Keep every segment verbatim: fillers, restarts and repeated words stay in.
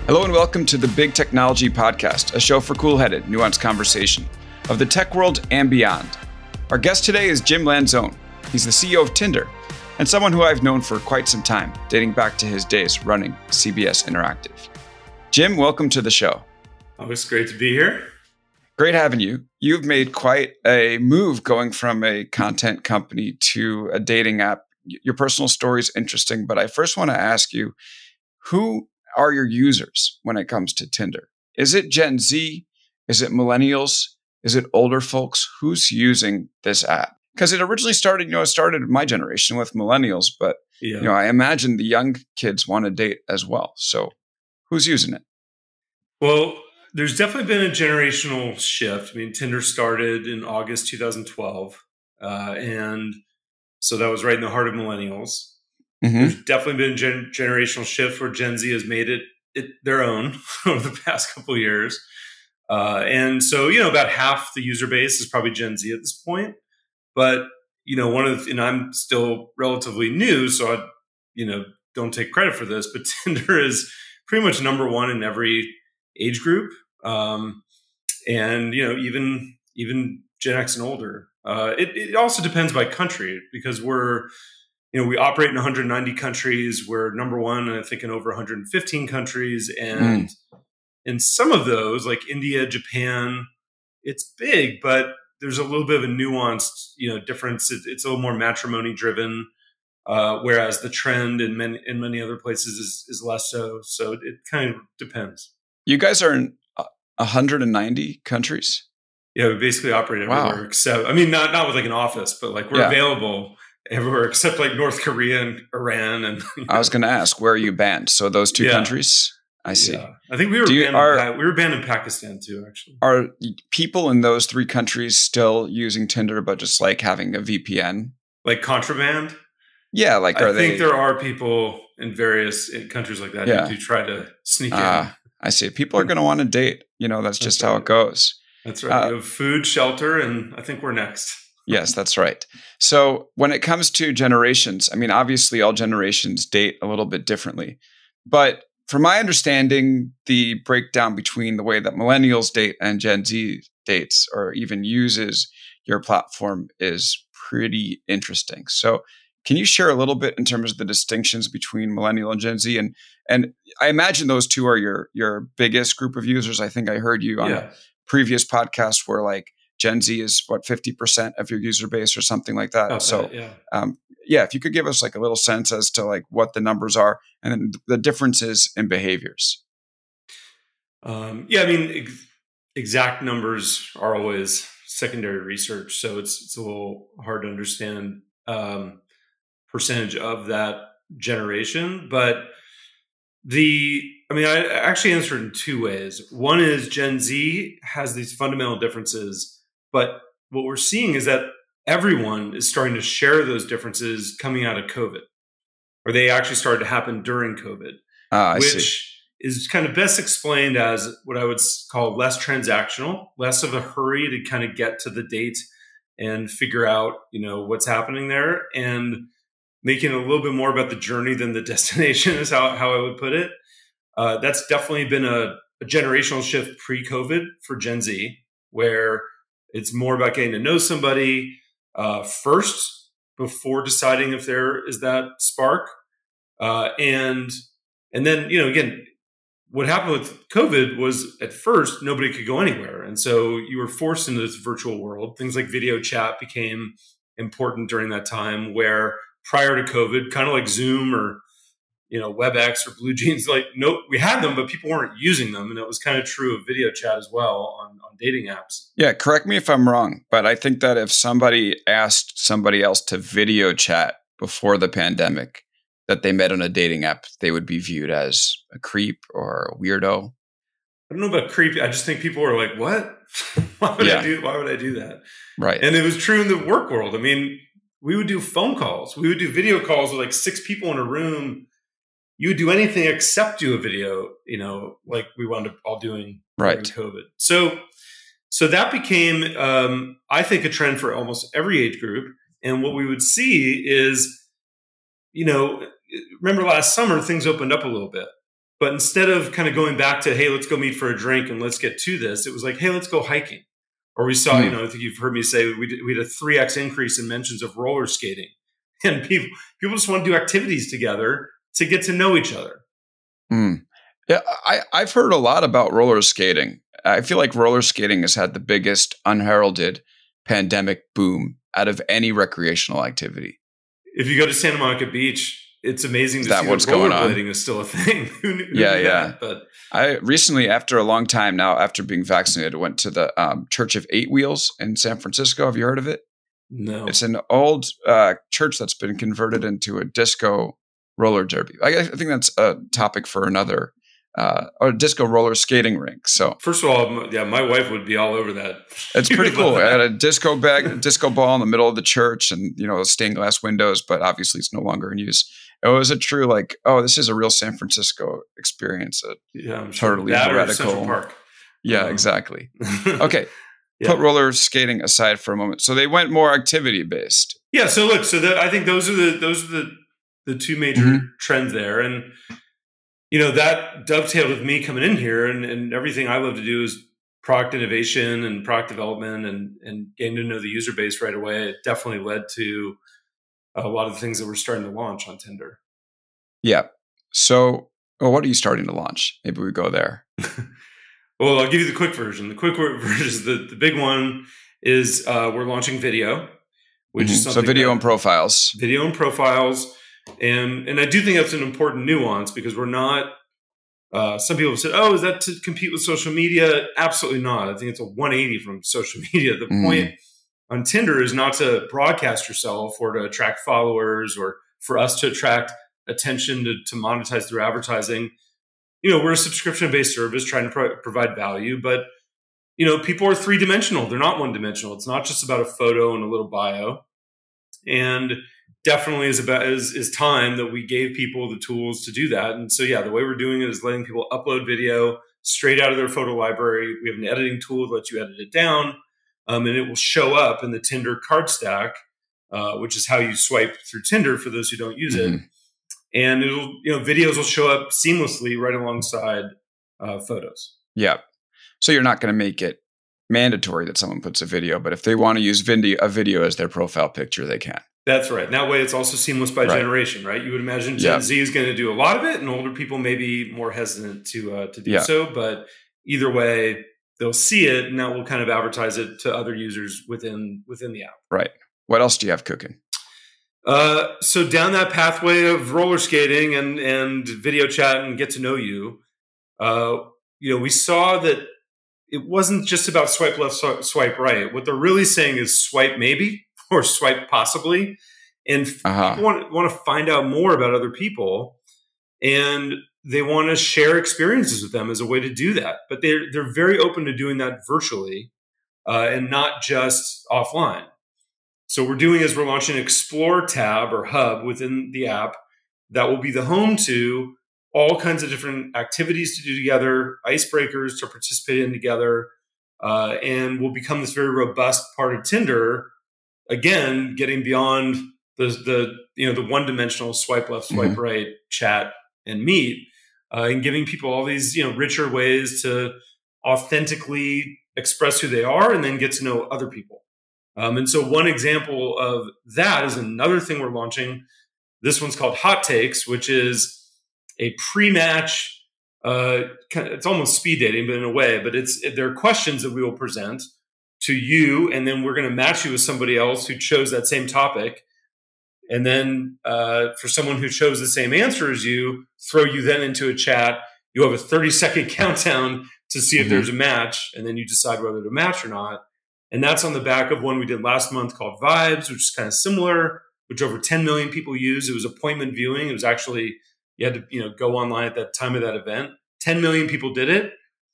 Hello and welcome to the Big Technology Podcast, a show for cool-headed, nuanced conversation of the tech world and beyond. Our guest today is Jim Lanzone. He's the C E O of Tinder and someone who I've known for quite some time, dating back to his days running C B S Interactive. Jim, welcome to the show. Oh, it's great to be here. Great having you. You've made quite a move going from a content company to a dating app. Your personal story is interesting, but I first want to ask you, who are your users when it comes to Tinder? Is it Gen Z? Is it millennials? Is it older folks? Who's using this app? Because it originally started, you know, it started my generation with millennials, but yeah. you know, I imagine the young kids want to date as well. So who's using it? Well, there's definitely been a generational shift. I mean, Tinder started in August two thousand twelve. Uh, and so that was right in the heart of millennials. Mm-hmm. There's definitely been a gen- generational shift where Gen Z has made it, it their own over the past couple of years. Uh, and so, you know, about half the user base is probably Gen Z at this point. But, you know, one of the, and I'm still relatively new, so I, you know, don't take credit for this, but Tinder is pretty much number one in every age group. Um, and, you know, even, even Gen X and older. Uh, it, it also depends by country because we're, you know, we operate in one hundred ninety countries. We're number one, I think, in over one hundred fifteen countries. And mm. in some of those, like India, Japan, it's big, but there's a little bit of a nuanced, you know, difference. It, it's a little more matrimony driven, uh, whereas the trend in many, in many other places is, is less so. So it kind of depends. You guys are in one hundred ninety countries? Yeah, we basically operate everywhere wow. except, I mean, not, not with like an office, but like we're yeah. available everywhere except like North Korea and Iran. And you know. I was going to ask, where are you banned? So those two yeah. countries? I see. Yeah. I think we were, you, banned are, in, we were banned in Pakistan too, actually. Are people in those three countries still using Tinder, but just like having a V P N? Like contraband? Yeah. Like, are I they? I think there are people in various countries like that yeah. who do try to sneak uh, in. I see. People are going to want to date. You know, that's, that's just right. how it goes. That's right. Uh, you have food, shelter, and I think we're next. Yes, that's right. So when it comes to generations, I mean, obviously all generations date a little bit differently. But from my understanding, the breakdown between the way that millennials date and Gen Z dates or even uses your platform is pretty interesting. So can you share a little bit in terms of the distinctions between millennial and Gen Z? And and I imagine those two are your your biggest group of users. I think I heard you on yeah. a previous podcast where like Gen Z is what, fifty percent of your user base or something like that. Okay, so yeah. Um, yeah, if you could give us like a little sense as to like what the numbers are and then the differences in behaviors. Um, yeah, I mean, ex- exact numbers are always secondary research. So it's, it's a little hard to understand um, percentage of that generation, but the, I mean, I actually answered in two ways. One is Gen Z has these fundamental differences, but what we're seeing is that everyone is starting to share those differences coming out of COVID, or they actually started to happen during COVID, uh, which see. is kind of best explained as what I would call less transactional, less of a hurry to kind of get to the date and figure out, you know, what's happening there, and making it a little bit more about the journey than the destination is how, how I would put it. Uh, that's definitely been a, a generational shift pre-COVID for Gen Z, where it's more about getting to know somebody uh, first before deciding if there is that spark. Uh, and and then, you know, again, what happened with COVID was at first nobody could go anywhere. And so you were forced into this virtual world. Things like video chat became important during that time, where prior to COVID, kind of like Zoom or, you know, WebEx or BlueJeans, like, no, we had them, but people weren't using them. And it was kind of true of video chat as well on, on dating apps. Yeah, correct me if I'm wrong, but I think that if somebody asked somebody else to video chat before the pandemic that they met on a dating app, they would be viewed as a creep or a weirdo. I don't know about creepy. I just think people were like, what? why would yeah. I do, why would I do that? Right. And it was true in the work world. I mean, we would do phone calls. We would do video calls with like six people in a room. You would do anything except do a video, you know, like we wound up all doing right. during COVID. So, so that became, um, I think, a trend for almost every age group. And what we would see is, you know, remember last summer, things opened up a little bit. But instead of kind of going back to, hey, let's go meet for a drink and let's get to this, it was like, hey, let's go hiking. Or we saw, mm. you know, I think you've heard me say we did, we had a three X increase in mentions of roller skating. And people people just want to do activities together to get to know each other. Mm. Yeah, I, I've heard a lot about roller skating. I feel like roller skating has had the biggest unheralded pandemic boom out of any recreational activity. If you go to Santa Monica Beach, it's amazing to that see what's that going on. rollerblading is still a thing. who knew, who yeah, knew yeah. That? But I recently, after a long time now, after being vaccinated, went to the um, Church of Eight Wheels in San Francisco. Have you heard of it? No. It's an old uh, church that's been converted into a disco roller derby. I, I think that's a topic for another, uh, or a disco roller skating rink. So first of all, yeah, my wife would be all over that. It's pretty cool. I had a disco bag, a disco ball in the middle of the church, and you know, stained glass windows, but obviously it's no longer in use. It was a true like, oh, this is a real San Francisco experience. A yeah, I'm sure. totally that radical. Or Central Park. Yeah, um, exactly. Okay. Yeah. Put roller skating aside for a moment. So they went more activity based. Yeah. So look, so that I think those are the those are the the two major mm-hmm. trends there, and you know that dovetailed with me coming in here, and, and everything I love to do is product innovation and product development, and and getting to know the user base right away. It definitely led to a lot of the things that we're starting to launch on Tinder. Yeah. So, well, what are you starting to launch? Maybe we go there. Well, I'll give you the quick version. The quick version is the, the big one is uh, we're launching video, which mm-hmm. is something so video that, and profiles, video and profiles, and and I do think that's an important nuance because we're not. Uh, some people have said, "Oh, is that to compete with social media?" Absolutely not. I think it's a one eighty from social media. The mm. point on Tinder is not to broadcast yourself or to attract followers or for us to attract attention to, to monetize through advertising. You know, we're a subscription-based service trying to pro- provide value, but, you know, people are three-dimensional. They're not one-dimensional. It's not just about a photo and a little bio. And definitely is about is, is time that we gave people the tools to do that. And so, yeah, the way we're doing it is letting people upload video straight out of their photo library. We have an editing tool that lets you edit it down, um, and it will show up in the Tinder card stack, uh, which is how you swipe through Tinder for those who don't use mm-hmm. it. And it'll, you know, videos will show up seamlessly right alongside uh, photos. Yeah. So you're not going to make it mandatory that someone puts a video, but if they want to use video, a video as their profile picture, they can. That's right. And that way it's also seamless by right. generation, right? You would imagine Gen yep. Z is going to do a lot of it, and older people may be more hesitant to uh, to do yeah. so. But either way, they'll see it, and that will kind of advertise it to other users within within the app. Right. What else do you have cooking? Uh, so down that pathway of roller skating and, and video chat and get to know you, uh, you know, we saw that it wasn't just about swipe left, swipe right. What they're really saying is swipe maybe or swipe possibly. And uh-huh. people want, want to find out more about other people, and they want to share experiences with them as a way to do that. But they're, they're very open to doing that virtually uh, and not just offline. So what we're doing is we're launching an Explore tab or hub within the app that will be the home to all kinds of different activities to do together, icebreakers to participate in together, uh, and will become this very robust part of Tinder. Again, getting beyond the the you know the one dimensional swipe left, swipe mm-hmm. right, chat and meet, uh, and giving people all these you know richer ways to authentically express who they are and then get to know other people. Um, and so one example of that is another thing we're launching. This one's called Hot Takes, which is a pre-match. Uh, it's almost speed dating, but in a way. But it's there are questions that we will present to you, and then we're going to match you with somebody else who chose that same topic. And then uh, for someone who chose the same answer as you, throw you then into a chat. You have a thirty second countdown to see if mm-hmm. there's a match, and then you decide whether to match or not. And that's on the back of one we did last month called Vibes, which is kind of similar, which over ten million people use. It was appointment viewing. It was actually, you had to you know go online at that time of that event. ten million people did it.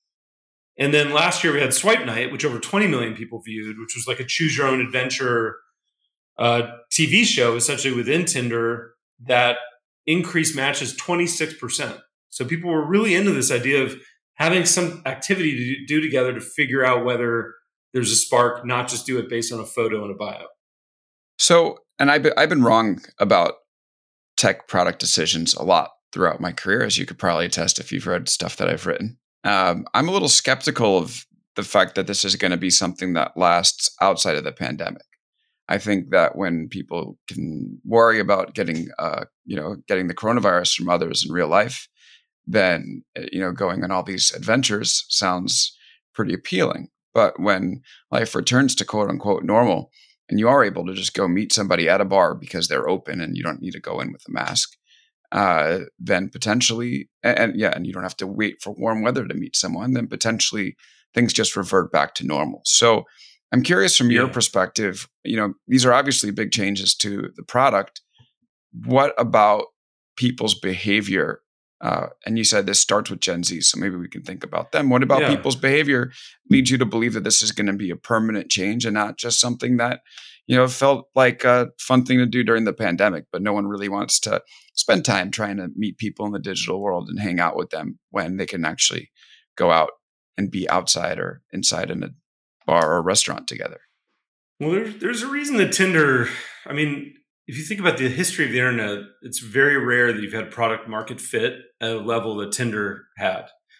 And then last year we had Swipe Night, which over twenty million people viewed, which was like a choose your own adventure uh, T V show, essentially within Tinder, that increased matches twenty-six percent. So people were really into this idea of having some activity to do together to figure out whether there's a spark, not just do it based on a photo and a bio. So, and I've been, I've been wrong about tech product decisions a lot throughout my career, as you could probably attest if you've read stuff that I've written. Um, I'm a little skeptical of the fact that this is going to be something that lasts outside of the pandemic. I think that when people can worry about getting, uh, you know, getting the coronavirus from others in real life, then, you know, going on all these adventures sounds pretty appealing. But when life returns to quote unquote normal, and you are able to just go meet somebody at a bar because they're open and you don't need to go in with a mask, uh, then potentially, and, and yeah, and you don't have to wait for warm weather to meet someone, then potentially things just revert back to normal. So I'm curious from yeah. your perspective, you know, these are obviously big changes to the product. What about people's behavior? Uh, and you said this starts with Gen Z, so maybe we can think about them. What about yeah. people's behavior leads you to believe that this is going to be a permanent change and not just something that, you know, felt like a fun thing to do during the pandemic, but no one really wants to spend time trying to meet people in the digital world and hang out with them when they can actually go out and be outside or inside in a bar or a restaurant together? Well, there's, there's a reason that Tinder, I mean, if you think about the history of the internet, it's very rare that you've had product market fit at a level that Tinder had.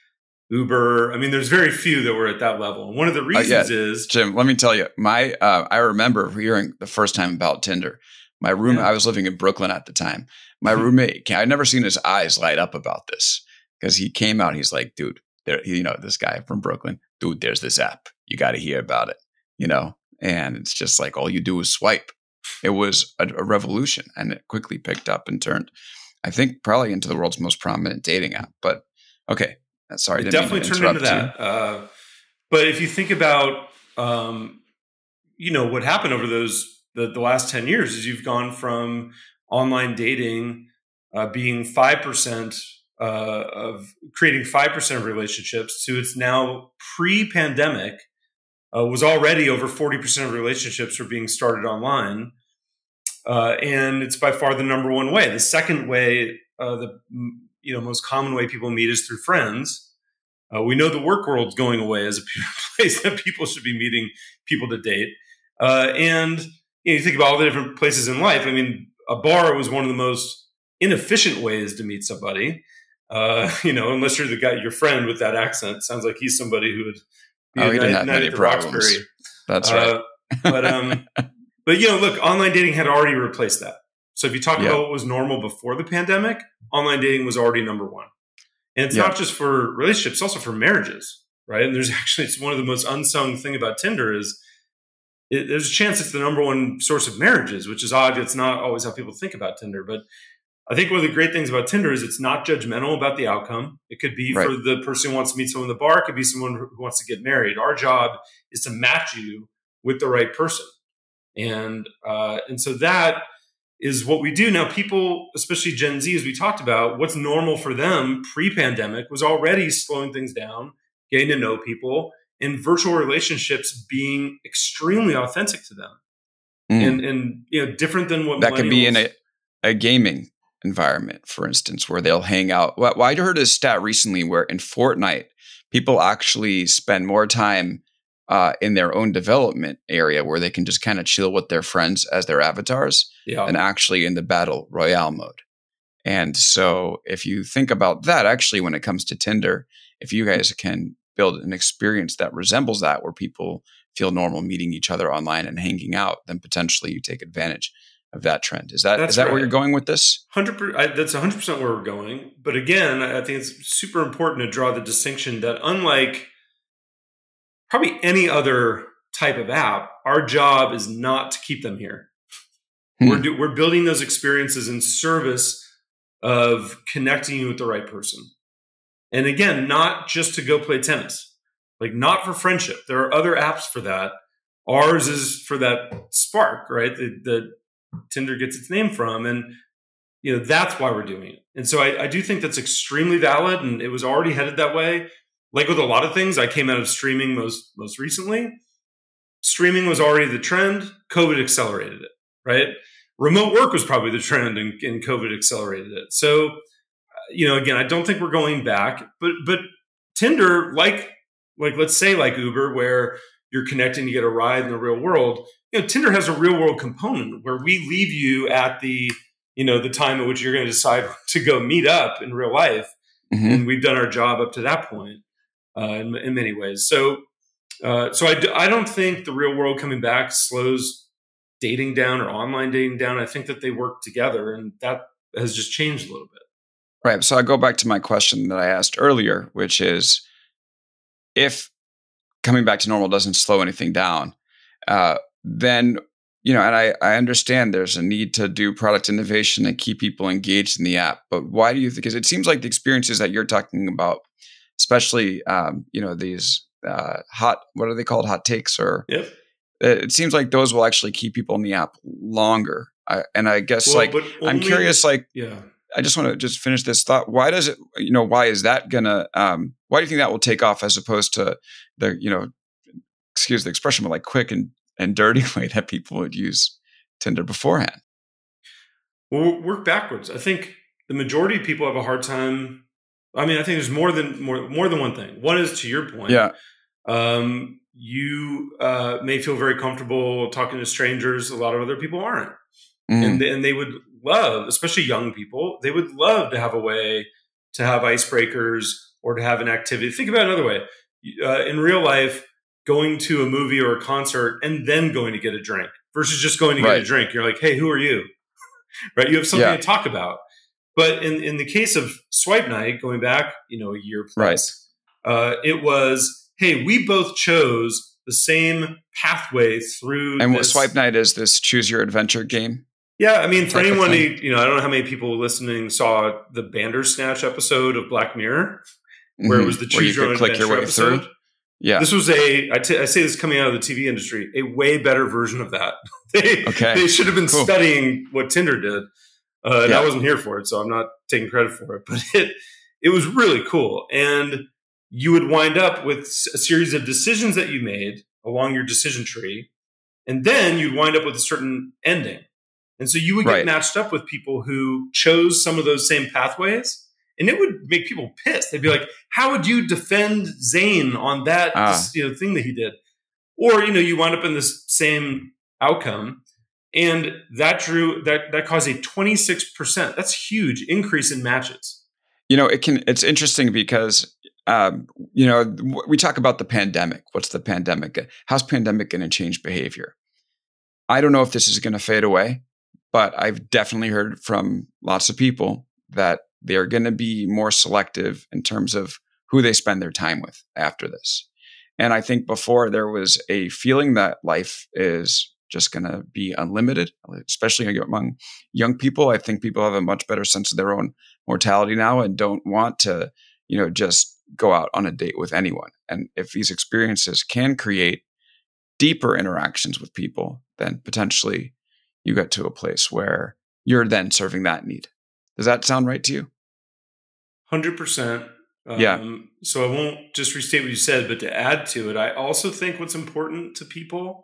Uber, I mean, there's very few that were at that level. And one of the reasons uh, yeah. is... Jim, let me tell you, my uh, I remember hearing the first time about Tinder. My roommate, yeah. I was living in Brooklyn at the time. My roommate, I'd never seen his eyes light up about this because he came out, he's like, dude, there, you know, this guy from Brooklyn, dude, there's this app. You got to hear about it, you know? And it's just like, all you do is swipe. It was a, a revolution, and it quickly picked up and turned, I think, probably into the world's most prominent dating app. But okay, sorry, it definitely to turned into that. Uh, but if you think about, um, you know, what happened over those the, the last ten years is you've gone from online dating uh, being five percent uh, of creating five percent of relationships to it's now pre-pandemic. Uh, was already over forty percent of relationships were being started online. Uh, and it's by far the number one way. The second way, uh, the you know most common way people meet is through friends. Uh, we know the work world's going away as a place that people should be meeting people to date. Uh, and you know, you think about all the different places in life. I mean, a bar was one of the most inefficient ways to meet somebody. Uh, you know, unless you're the guy, your friend with that accent. Sounds like he's somebody who would Oh, he didn't have many problems. Roxbury. That's right. Uh, but, um, but, you know, look, online dating had already replaced that. So if you talk yeah. about what was normal before the pandemic, online dating was already number one. And it's yeah. not just for relationships, it's also for marriages, right? And there's actually, it's one of the most unsung thing about Tinder is it, there's a chance it's the number one source of marriages, which is odd. It's not always how people think about Tinder. But I think one of the great things about Tinder is it's not judgmental about the outcome. It could be right. for the person who wants to meet someone in the bar. It could be someone who wants to get married. Our job is to match you with the right person. And uh, and so that is what we do. Now, people, especially Gen Z, as we talked about, what's normal for them pre-pandemic was already slowing things down, getting to know people, and virtual relationships being extremely authentic to them. Mm. And, and you know, different than what that could be in a, a gaming environment, for instance, where they'll hang out. Well, I heard a stat recently where in Fortnite, people actually spend more time uh, in their own development area where they can just kind of chill with their friends as their avatars yeah. than actually in the battle royale mode. And so if you think about that, actually, when it comes to Tinder, if you guys can build an experience that resembles that, where people feel normal meeting each other online and hanging out, then potentially you take advantage of that trend. Is that, that's is that right. where you're going with this? one hundred percent, I, that's one hundred percent where we're going. But again, I think it's super important to draw the distinction that unlike probably any other type of app, our job is not to keep them here. Hmm. We're, do, we're building those experiences in service of connecting you with the right person. And again, not just to go play tennis, like not for friendship. There are other apps for that. Ours is for that spark, right? The, the Tinder gets its name from. And, you know, that's why we're doing it. And so I, I do think that's extremely valid. And it was already headed that way. Like with a lot of things, I came out of streaming most, most recently. Streaming was already the trend. COVID accelerated it, right? Remote work was probably the trend and, and COVID accelerated it. So, you know, again, I don't think we're going back, but, but Tinder, like, like, let's say like Uber, where you're connecting to get a ride in the real world, you know, Tinder has a real world component where we leave you at the you know, the time at which you're going to decide to go meet up in real life. Mm-hmm. And we've done our job up to that point uh, in, in many ways. So, uh, so I, d- I don't think the real world coming back slows dating down or online dating down. I think that they work together, and that has just changed a little bit. Right. So I go back to my question that I asked earlier, which is, if coming back to normal doesn't slow anything down, uh, then, you know, and I, I understand there's a need to do product innovation and keep people engaged in the app. But why do you think? Because it seems like the experiences that you're talking about, especially, um, you know, these uh, hot, what are they called? Hot takes, or yep. it, it seems like those will actually keep people in the app longer. I, and I guess well, like, only, I'm curious, like, yeah. I just want to just finish this thought. Why does it, you know, why is that gonna, um, why do you think that will take off as opposed to the, you know, excuse the expression, but like quick and, and dirty way that people would use Tinder beforehand? Well, work backwards. I think the majority of people have a hard time. I mean, I think there's more than more, more than one thing. One is, to your point. Yeah. Um, you uh, may feel very comfortable talking to strangers. A lot of other people aren't. Mm. And, and they would love, especially young people, they would love to have a way to have icebreakers or to have an activity. Think about it another way. Uh, in real life, going to a movie or a concert and then going to get a drink versus just going to right. get a drink. You're like, hey, who are you? Right? You have something yeah. to talk about. But in, in the case of Swipe Night, going back, you know, a year plus, right. uh, it was, hey, we both chose the same pathway through. And this. what Swipe Night is this choose your adventure game? Yeah, I mean, for anyone, who, you know, I don't know how many people listening saw the Bandersnatch episode of Black Mirror, where mm-hmm. it was the choose your own adventure your way episode. Through. Yeah, this was a. I, t- I say this coming out of the T V industry, a way better version of that. they okay. they should have been cool. studying what Tinder did, uh, and yeah. I wasn't here for it, so I'm not taking credit for it. But it it was really cool, and you would wind up with a series of decisions that you made along your decision tree, and then you'd wind up with a certain ending. And so you would get right. matched up with people who chose some of those same pathways, and it would make people pissed. They'd be like, how would you defend Zane on that ah. this, you know, thing that he did? Or, you know, you wind up in this same outcome, and that drew that that caused a twenty-six percent. That's huge increase in matches. You know, it can it's interesting because um, you know, we talk about the pandemic. What's the pandemic? How's pandemic going to change behavior? I don't know if this is going to fade away. But I've definitely heard from lots of people that they're going to be more selective in terms of who they spend their time with after this. And I think before there was a feeling that life is just going to be unlimited, especially among young people. I think people have a much better sense of their own mortality now and don't want to, you know, just go out on a date with anyone. And if these experiences can create deeper interactions with people, then potentially you get to a place where you're then serving that need. Does that sound right to you? one hundred percent. Um, yeah. So I won't just restate what you said, but to add to it, I also think what's important to people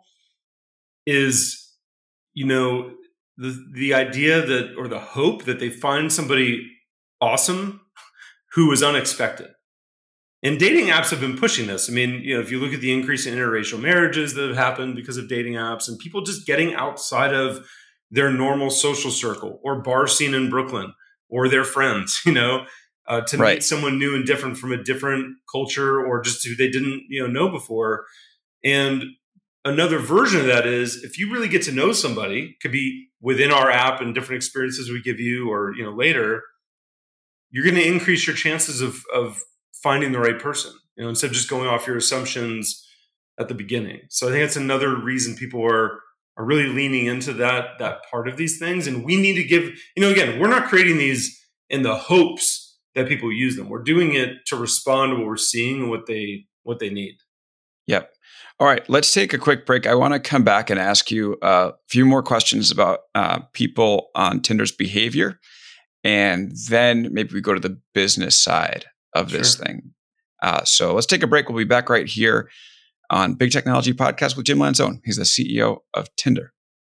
is, you know, the the idea that, or the hope that they find somebody awesome who is unexpected. And dating apps have been pushing this. I mean, you know, if you look at the increase in interracial marriages that have happened because of dating apps and people just getting outside of their normal social circle or bar scene in Brooklyn or their friends, you know, uh, to right. meet someone new and different from a different culture or just who they didn't, you know, know before. And another version of that is if you really get to know somebody, could be within our app and different experiences we give you or, you know, later, you're going to increase your chances of, of, finding the right person, you know, instead of just going off your assumptions at the beginning. So I think that's another reason people are are really leaning into that that part of these things. And we need to give, you know, again, we're not creating these in the hopes that people use them. We're doing it to respond to what we're seeing and what they what they need. Yep. All right, let's take a quick break. I want to come back and ask you a few more questions about uh, people on Tinder's behavior, and then maybe we go to the business side of this sure. thing. Uh, so let's take a break. We'll be back right here on Big Technology Podcast with Jim Lanzone. He's the C E O of Tinder.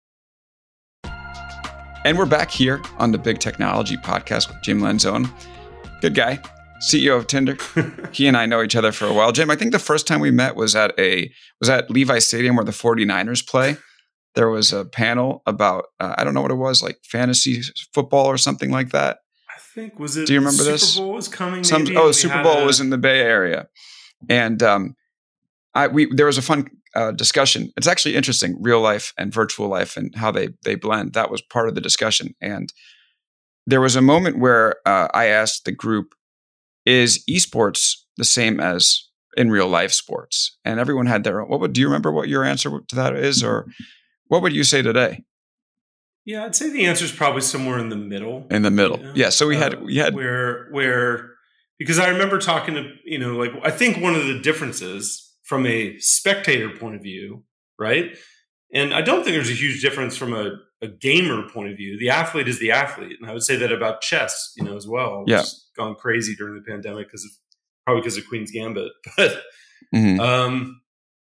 And we're back here on the Big Technology Podcast with Jim Lanzone. Good guy, C E O of Tinder. He and I know each other for a while. Jim, I think the first time we met was at a was at Levi Stadium where the forty-niners play. there was a panel about, uh, I don't know what it was, like fantasy football or something like that. I think, was it Do you remember Super this? Bowl was coming? Some, maybe, oh, and Super had Bowl a- was in the Bay Area. And um, I we there was a fun uh, discussion. It's actually interesting, real life and virtual life and how they they blend. That was part of the discussion. And there was a moment where uh, I asked the group, is esports the same as in real life sports? And everyone had their own. What would, do you remember what your answer to that is? Or what would you say today? Yeah, I'd say the answer is probably somewhere in the middle. In the middle. You know? Yeah. So we had, Uh, we had, where, where, because I remember talking to, you know, like, I think one of the differences from a spectator point of view, right? And I don't think there's a huge difference from a, a gamer point of view. The athlete is the athlete. And I would say that about chess, you know, as well. Yeah. It's gone crazy during the pandemic because of, probably because of Queen's Gambit. But mhm. um,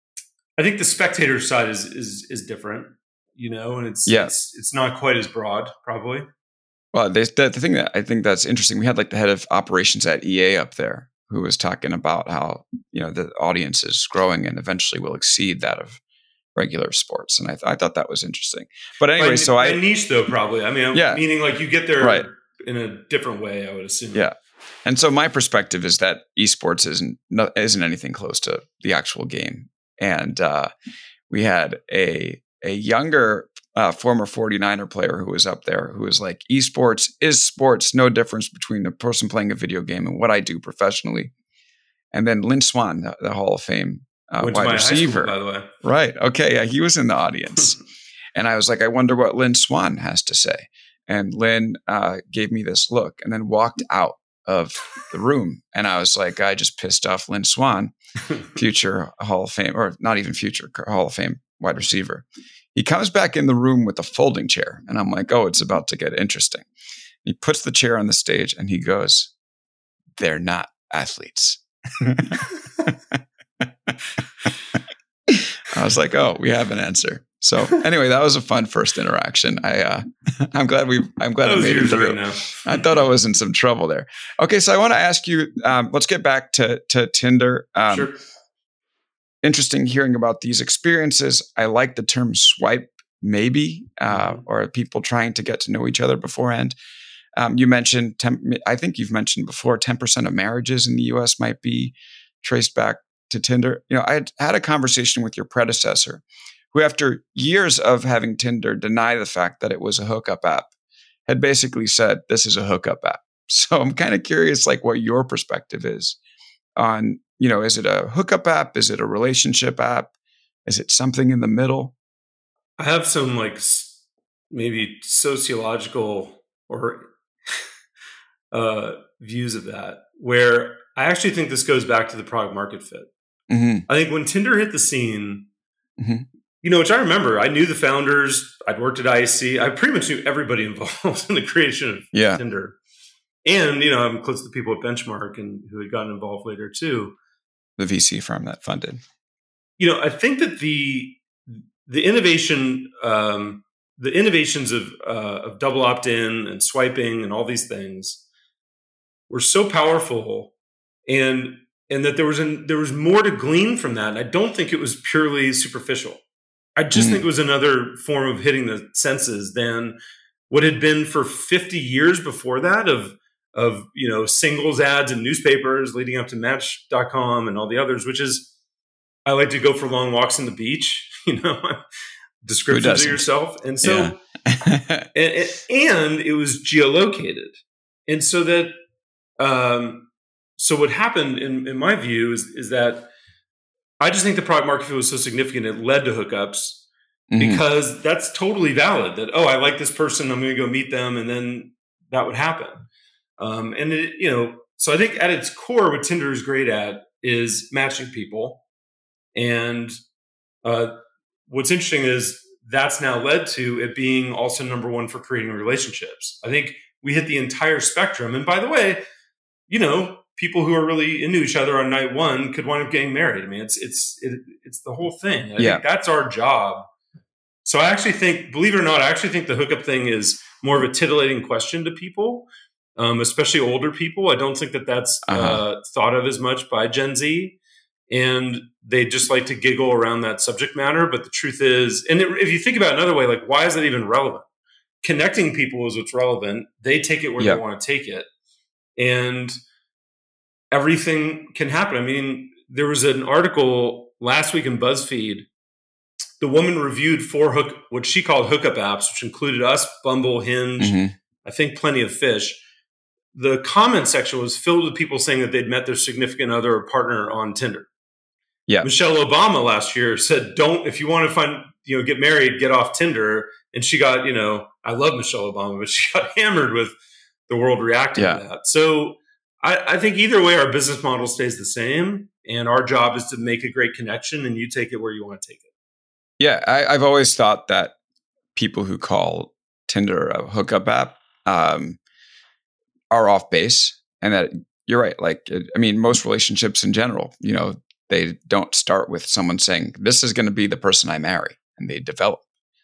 I think the spectator side is, is, is different, you know, and it's, Yeah. it's, it's not quite as broad, probably. Well, they, the, the thing that I think that's interesting, we had like the head of operations at E A up there who was talking about how, you know, the audience is growing and eventually will exceed that of regular sports. And I, th- I thought that was interesting. But anyway, by, so by I, niche though, probably. I mean, Yeah. meaning like you get there Right. in a different way, I would assume. Yeah. And so my perspective is that esports isn't, no, isn't anything close to the actual game. And uh, we had a, a younger uh, former forty-niner player who was up there who was like, esports is sports, no difference between a person playing a video game and what I do professionally. And then Lynn Swan, the, the Hall of Fame uh, Went to wide my receiver. high school, by the way. Right. Okay. Yeah, he was in the audience. And I was like, I wonder what Lynn Swan has to say. And Lynn uh, gave me this look and then walked out of the room. And I was like, I just pissed off Lynn Swan, future Hall of Fame, or not even future Hall of Fame wide receiver. He comes back in the room with a folding chair. And I'm like, oh, it's about to get interesting. He puts the chair on the stage and he goes, they're not athletes. I was like, oh, we have an answer. So anyway, that was a fun first interaction. I, uh, I'm glad we, I'm glad That I was made it years ago through. now. I thought I was in some trouble there. Okay, so I want to ask you. Um, let's get back to to Tinder. Um, Sure. Interesting hearing about these experiences. I like the term swipe, maybe, uh, Mhm. or people trying to get to know each other beforehand. Um, you mentioned, ten, I think you've mentioned before, ten percent of marriages in the U S might be traced back to Tinder. You know, I had, had a conversation with your predecessor, who, after years of having Tinder deny the fact that it was a hookup app, had basically said, this is a hookup app. So I'm kind of curious, like, what your perspective is on, you know, is it a hookup app? Is it a relationship app? Is it something in the middle? I have some like s- maybe sociological or uh, views of that, where I actually think this goes back to the product market fit. Mm-hmm. I think when Tinder hit the scene, Mhm. you know, which I remember, I knew the founders. I'd worked at I C. I pretty much knew everybody involved in the creation of Yeah. Tinder. And, you know, I'm close to the people at Benchmark and who had gotten involved later too. The V C firm that funded. You know, I think that the the innovation, um, the innovations of uh, of double opt-in and swiping and all these things were so powerful, and and that there was an, there was more to glean from that. And I don't think it was purely superficial. I just Mm. think it was another form of hitting the senses than what had been for fifty years before that of of you know singles ads in newspapers leading up to Match dot com and all the others, which is I like to go for long walks on the beach, you know, descriptions of doesn't? yourself, and so Yeah. and, and it was geolocated, and so that um, so what happened in, in my view is is that I just think the product market fit was so significant it led to hookups. Mhm. Because that's totally valid that, oh, I like this person, I'm going to go meet them, and then that would happen. Um, and, it, you know, so I think at its core, what Tinder is great at is matching people. And uh, what's interesting is that's now led to it being also number one for creating relationships. I think we hit the entire spectrum. And by the way, you know, people who are really into each other on night one could wind up getting married. I mean, it's it's it, it's the whole thing. I Yeah. think that's our job. So I actually think, believe it or not, I actually think the hookup thing is more of a titillating question to people, um, especially older people. I don't think that that's Uh-huh. uh, thought of as much by Gen Z. and they just like to giggle around that subject matter. But the truth is, and if you think about it another way, like, why is that even relevant? Connecting people is what's relevant. They take it where yeah. they want to take it. And everything can happen. I mean, there was an article last week in BuzzFeed. The woman reviewed four hook, what she called hookup apps, which included us, Bumble, Hinge, mm-hmm. I think Plenty of Fish. The comment section was filled with people saying that they'd met their significant other or partner on Tinder. Yeah. Michelle Obama last year said, don't, if you want to find, you know, get married, get off Tinder. And she got, you know, I love Michelle Obama, but she got hammered with the world reacting yeah. to that. So I, I think either way, our business model stays the same. And our job is to make a great connection, and you take it where you want to take it. Yeah, I, I've always thought that people who call Tinder a hookup app um, are off base, and that you're right. Like, it, I mean, most relationships in general, you know, they don't start with someone saying, this is going to be the person I marry, and they develop.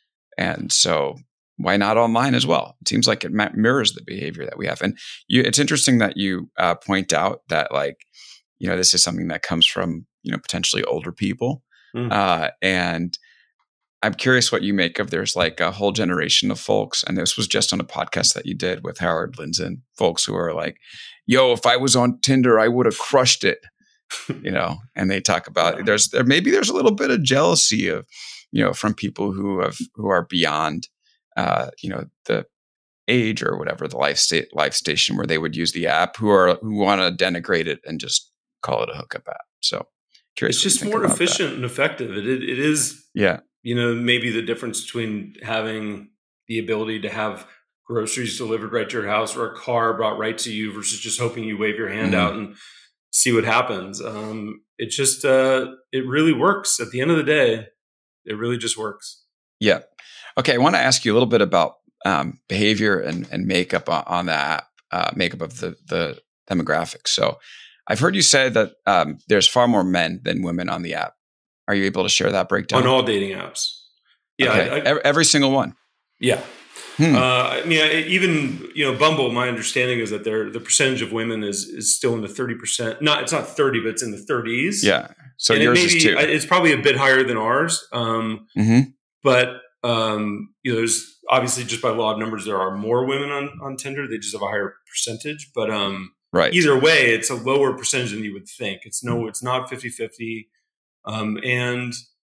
And so why not online as well? It seems like it mirrors the behavior that we have. And you, it's interesting that you uh, point out that, like, you know, this is something that comes from, you know, potentially older people. Mm. Uh, and I'm curious what you make of, there's like a whole generation of folks, and this was just on a podcast that you did with Howard Lindzen, folks who are like, yo, if I was on Tinder, I would have crushed it, you know, and they talk about, yeah. there's, there, maybe there's a little bit of jealousy of, you know, from people who have, who are beyond, uh, you know, the age or whatever, the life state, life station where they would use the app, who are, who want to denigrate it and just call it a hookup app. So curious. It's just more efficient that. and effective. It, it, it is. Yeah. You know, maybe the difference between having the ability to have groceries delivered right to your house or a car brought right to you versus just hoping you wave your hand mm-hmm. out and see what happens. Um, it just, uh, it really works. At the end of the day, it really just works. Yeah. Okay. I want to ask you a little bit about um, behavior and, and makeup on, on the app, uh, makeup of the, the demographics. So I've heard you say that um, there's far more men than women on the app. Are you able to share that breakdown? On all dating apps. Yeah. Okay. I, I, every, every single one. Yeah. Hmm. Uh, I mean, I, even, you know, Bumble, my understanding is that there, the percentage of women is, is still in the thirty percent. Not, it's not thirty, but it's in the thirties. Yeah. So and yours it maybe, is too. It's probably a bit higher than ours. Um, mm-hmm. But, um, you know, there's obviously, just by law of numbers, there are more women on, on Tinder. They just have a higher percentage. But um, right. either way, it's a lower percentage than you would think. It's no, it's not fifty-fifty. Um, and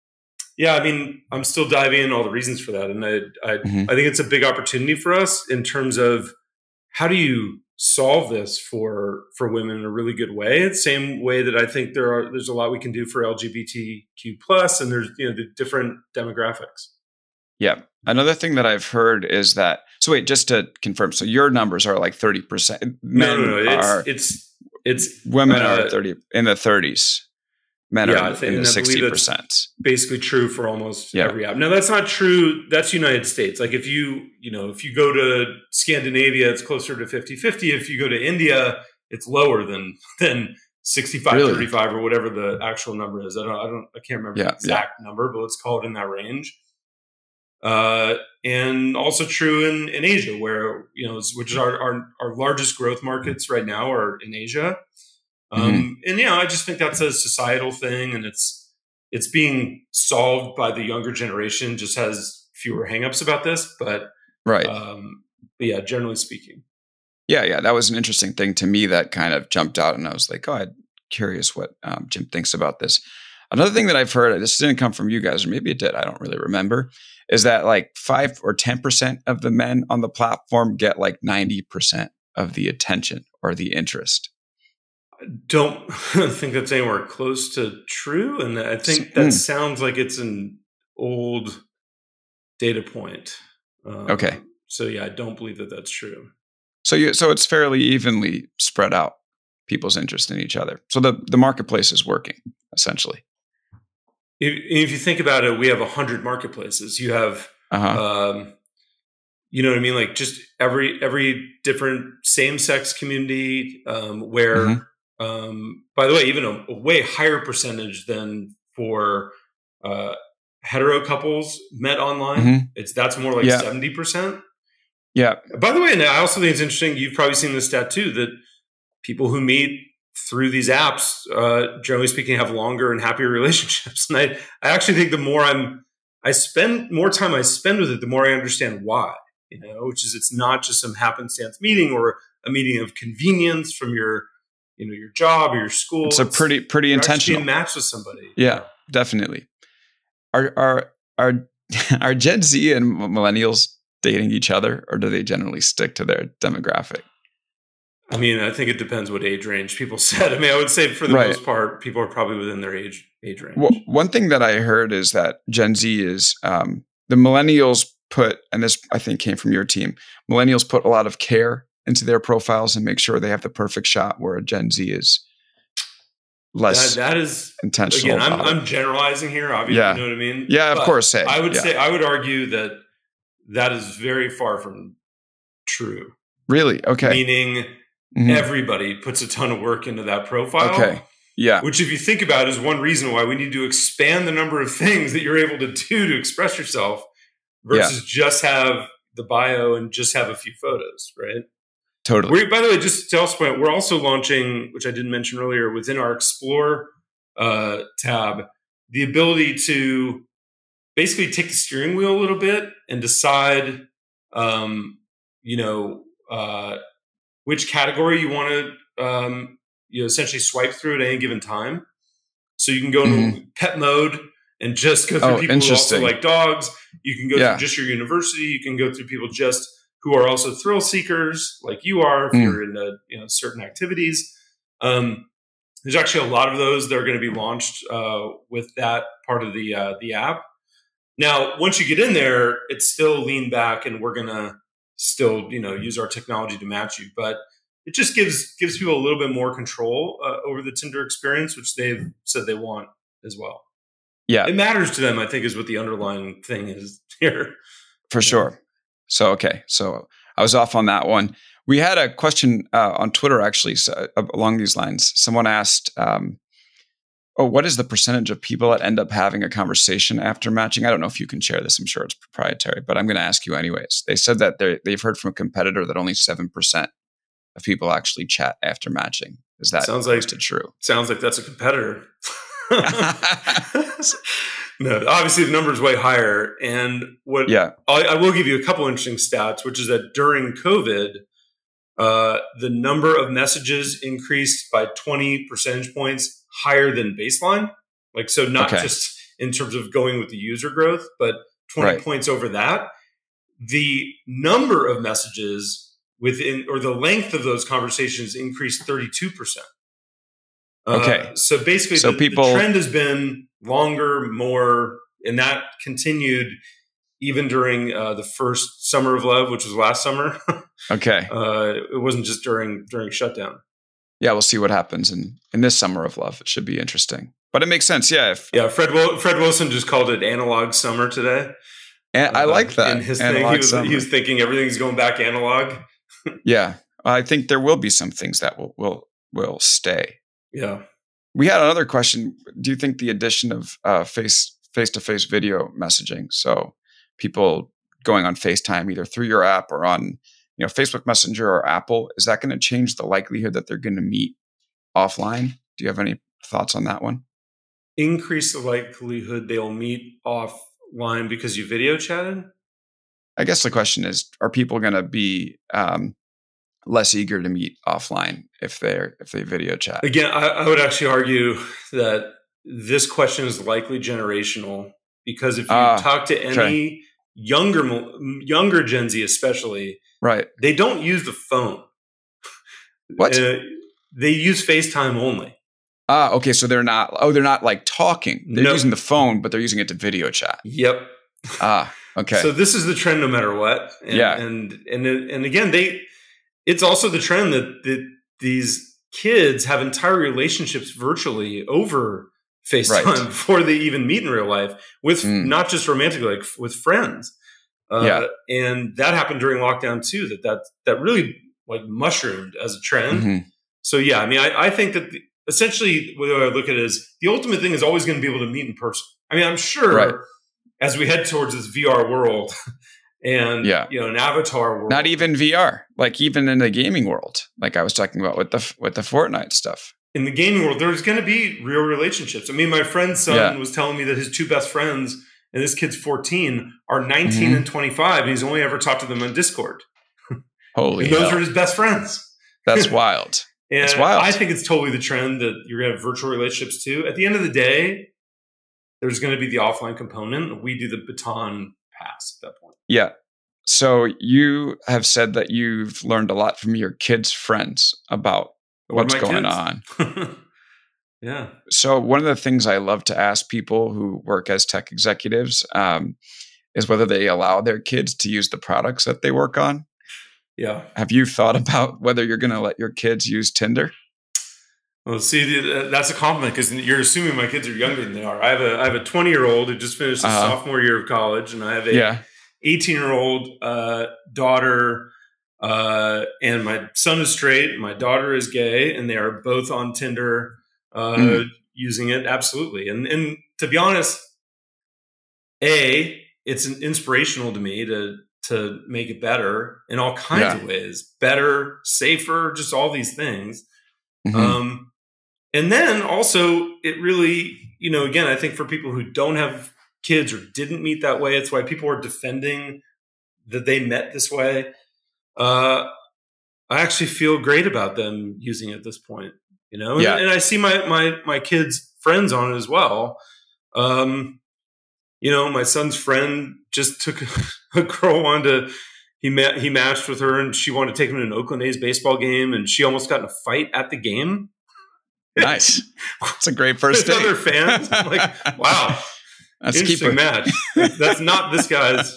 yeah, I mean, I'm still diving in all the reasons for that. And I, I, mm-hmm. I think it's a big opportunity for us in terms of how do you solve this for, for women in a really good way? It's the same way that I think there are, there's a lot we can do for L G B T Q plus, and there's, you know, the different demographics. Yeah. Another thing that I've heard is that, so wait, just to confirm, so your numbers are like thirty percent. Men no, no, no. It's, are, it's, it's, women uh, are thirty in the thirties. Men yeah, are in the sixty percent. Basically true for almost yeah. every app. Now, that's not true. That's United States. Like if you, you know, if you go to Scandinavia, it's closer to fifty-fifty. If you go to India, it's lower than, than sixty-five, really? thirty-five or whatever the actual number is. I don't, I don't, I can't remember yeah, the exact yeah. number, but let's call it in that range. Uh, and also true in, in Asia, where, you know, which is our, our, our largest growth markets right now are in Asia. Um, mm-hmm. And, you know, I just think that's a societal thing, and it's, it's being solved by the younger generation, just has fewer hangups about this, but, right. Um, but yeah, generally speaking. Yeah. Yeah. That was an interesting thing to me that kind of jumped out, and I was like, oh, I'm curious what um, Jim thinks about this. Another thing that I've heard, this didn't come from you guys, or maybe it did, I don't really remember, is that like five or ten percent of the men on the platform get like ninety percent of the attention or the interest. I don't think that's anywhere close to true. And I think that mm. sounds like it's an old data point. Um, okay. So yeah, I don't believe that that's true. So you, so it's fairly evenly spread out, people's interest in each other. So the, the marketplace is working, essentially. If, if you think about it, we have a hundred marketplaces. You have, uh-huh. um, you know what I mean? Like just every, every different same-sex community, um, where, mm-hmm. um, by the way, even a, a way higher percentage than for, uh, hetero couples met online. Mm-hmm. It's, that's more like yeah. seventy percent. Yeah. By the way, and I also think it's interesting, you've probably seen this stat too, that people who meet through these apps, uh, generally speaking, have longer and happier relationships. And I, I actually think the more I'm, I spend more time I spend with it, the more I understand why, you know, which is it's not just some happenstance meeting or a meeting of convenience from your, you know, your job or your school. It's a pretty, pretty You're intentional being matched with somebody. Yeah, definitely. Are, are, are, are Gen Z and millennials dating each other, or do they generally stick to their demographic? I mean, I think it depends what age range people said. I mean, I would say for the Right. most part, people are probably within their age age range. Well, one thing that I heard is that Gen Z is um, the millennials put, and this I think came from your team, millennials put a lot of care into their profiles and make sure they have the perfect shot, where a Gen Z is less that, that is intentional. Again, I'm, about it. I'm generalizing here, obviously, Yeah. you know what I mean? Yeah, of But course. Hey, I would yeah. say, I would argue that that is very far from true. Really? Okay. Meaning Mhm. everybody puts a ton of work into that profile. Okay. Yeah. Which, if you think about, is one reason why we need to expand the number of things that you're able to do to express yourself versus just have the bio and just have a few photos, right? Totally. We're, by the way, just to also point, we're also launching, which I didn't mention earlier, within our Explore uh, tab, the ability to basically take the steering wheel a little bit and decide, um, you know, uh, which category you want to, um, you know, essentially swipe through at any given time. So you can go into Mhm. pet mode and just go through Oh, people who also interesting. like dogs. You can go Yeah. through just your university. You can go through people just who are also thrill seekers, like you are, if Mm. you're into, you know, certain activities. Um, there's actually a lot of those that are going to be launched uh, with that part of the uh, the app. Now, once you get in there, it's still lean back, and we're going to still, you know, use our technology to match you. But it just gives gives people a little bit more control uh, over the Tinder experience, which they've said they want as well. Yeah, It matters to them, I think, is what the underlying thing is here. for sure. So, okay. So I was off on that one. We had a question uh, on Twitter, actually, so, uh, along these lines. Someone asked, um, oh, what is the percentage of people that end up having a conversation after matching? I don't know if you can share this. I'm sure it's proprietary, but I'm going to ask you anyways. They said that they've heard from a competitor that only seven percent of people actually chat after matching. Is that Sounds close like- to true? Sounds like that's a competitor. No, obviously the number is way higher. And what Yeah. I, I will give you a couple interesting stats, which is that during COVID, uh, the number of messages increased by twenty percentage points higher than baseline. Like, so not Okay. just in terms of going with the user growth, but twenty Right. points over that. The number of messages within, or the length of those conversations increased thirty-two percent. Uh, Okay. So basically, So the, people- the trend has been longer, more, and that continued even during uh, the first Summer of Love, which was last summer. Okay. uh, it wasn't just during during shutdown. Yeah, we'll see what happens in, in this summer of love. It should be interesting. But it makes sense. Yeah. If, Yeah, Fred Wil- Fred Wilson just called it analog summer today. and I Uh, like that. In his thing, Analog he was, summer. he was thinking everything's going back analog. Yeah. I think there will be some things that will will will stay. Yeah. We had another question. Do you think the addition of uh, face face to face video messaging, so people going on FaceTime either through your app or on you know Facebook Messenger or Apple, is that going to change the likelihood that they're going to meet offline? Do you have any thoughts on that one? Increase the likelihood they'll meet offline because you video chatted? I guess the question is: are people going to be um, less eager to meet offline if they're if they video chat? Again, I, I would actually argue that this question is likely generational because if you Ah, talk to any okay. younger younger Gen Z, especially, Right. they don't use the phone. What? Uh, they use FaceTime only. Ah, okay. So they're not. Oh, they're not like talking. They're No. using the phone, but they're using it to video chat. Yep. Ah, okay. So this is the trend, no matter what. And, Yeah. And and and again, they. It's also the trend that that these kids have entire relationships virtually over FaceTime Right. before they even meet in real life with Mm. not just romantically, like with friends. Uh, Yeah. And that happened during lockdown too. That that that really like mushroomed as a trend. Mhm. So yeah, I mean, I, I think that the, essentially the way I look at it is the ultimate thing is always going to be able to meet in person. I mean, I'm sure Right. as we head towards this V R world and Yeah. you know an avatar world, Not even V R, like even in the gaming world, like I was talking about with the with the Fortnite stuff. in the gaming world, there's going to be real relationships. I mean, my friend's son yeah. was telling me that his two best friends, and this kid's fourteen, are nineteen mm-hmm. and twenty-five, and he's only ever talked to them on Discord. Holy and those hell. are his best friends. That's wild. And That's wild. I think it's totally the trend that you're going to have virtual relationships too. At the end of the day, there's going to be the offline component. We do the baton pass at that point. Yeah. So you have said that you've learned a lot from your kids' friends about what's going kids? on. Yeah. So one of the things I love to ask people who work as tech executives um, is whether they allow their kids to use the products that they work on. Yeah. Have you thought about whether you're going to let your kids use Tinder? Well, see, that's a compliment because you're assuming my kids are younger than they are. I have a I have a twenty year old who just finished his uh-huh. sophomore year of college, and I have a yeah. eighteen year old uh, daughter. Uh, and my son is straight, my daughter is gay, and they are both on Tinder uh, mm. using it. Absolutely. And, and to be honest, A, it's an inspirational to me to, to make it better in all kinds yeah. of ways, better, safer, just all these things. Mm-hmm. Um, and then also it really, you know, again, I think for people who don't have kids or didn't meet that way, it's why people are defending that they met this way. Uh, I actually feel great about them using it at this point, you know, and, yeah. and I see my, my, my kids' friends on it as well. Um, you know, my son's friend just took a, a girl on to, he met, he matched with her and she wanted to take him to an Oakland A's baseball game and she almost got in a fight at the game. Nice. That's a great first date. Other fans. I'm like, wow, Let's interesting keep match. That's not this guy's.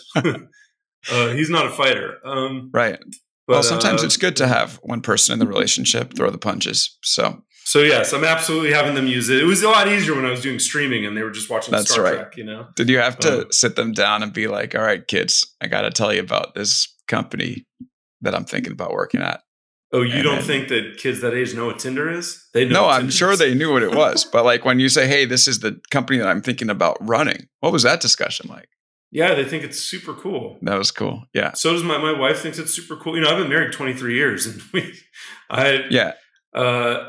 Uh, he's not a fighter. Um, right. But, well, sometimes uh, it's good to have one person in the relationship throw the punches. So, so yes, I'm absolutely having them use it. It was a lot easier when I was doing streaming and they were just watching That's Star right. Trek, you know? Did you have to um, sit them down and be like, all right, kids, I got to tell you about this company that I'm thinking about working at? Oh, you and don't then, think that kids that age know what Tinder is? They know No, what I'm Tinder sure is. they knew what it was. But like when you say, hey, this is the company that I'm thinking about running, what was that discussion like? Yeah, they think it's super cool. That was cool. Yeah. So does my, my wife thinks it's super cool. You know, I've been married twenty-three years and we, I, yeah. Uh,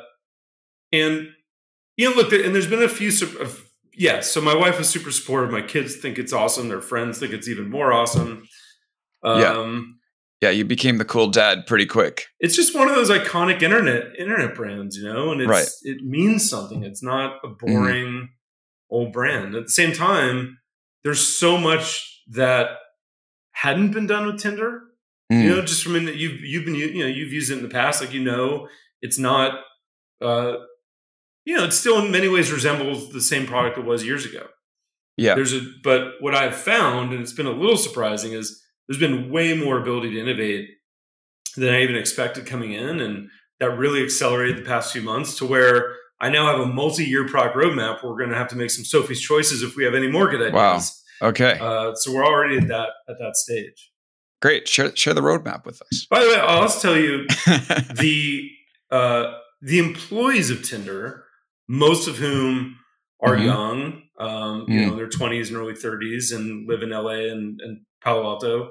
and, you know, look, and there's been a few, uh, yeah. So my wife is super supportive. My kids think it's awesome. Their friends think it's even more awesome. Um, yeah. Yeah. You became the cool dad pretty quick. It's just one of those iconic internet, internet brands, you know, and it's, right. it means something. It's not a boring mm-hmm. old brand. At the same time, there's so much that hadn't been done with Tinder, mm. you know, just from in you've, you've been, you know, you've used it in the past. Like, you know, it's not, uh, you know, it still in many ways resembles the same product it was years ago. Yeah. There's a, but what I've found, and it's been a little surprising, is there's been way more ability to innovate than I even expected coming in. And that really accelerated the past few months to where I now have a multi-year product roadmap where we're going to have to make some Sophie's choices if we have any more good ideas. Wow. Okay. Uh, so we're already at that at that stage. Great. Share share the roadmap with us. By the way, I'll also tell you the uh, the employees of Tinder, most of whom are mm-hmm. young, um, mm-hmm. you know, in their twenties and early thirties, and live in L A and, and Palo Alto,